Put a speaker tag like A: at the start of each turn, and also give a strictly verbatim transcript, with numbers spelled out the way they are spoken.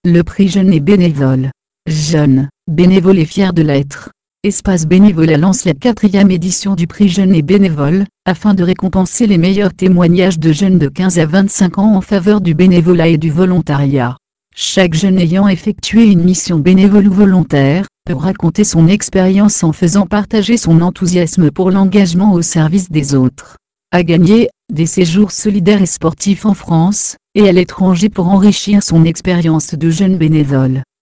A: Le prix Jeune et Bénévole. Jeune, bénévole et fier de l'être. Espace Bénévolat lance la quatrième édition du prix Jeune et Bénévole, afin de récompenser les meilleurs témoignages de jeunes de quinze à vingt-cinq ans en faveur du bénévolat et du volontariat. Chaque jeune ayant effectué une mission bénévole ou volontaire, peut raconter son expérience en faisant partager son enthousiasme pour l'engagement au service des autres. À gagner, des séjours solidaires et sportifs en France et à l'étranger pour enrichir son expérience de jeune bénévole.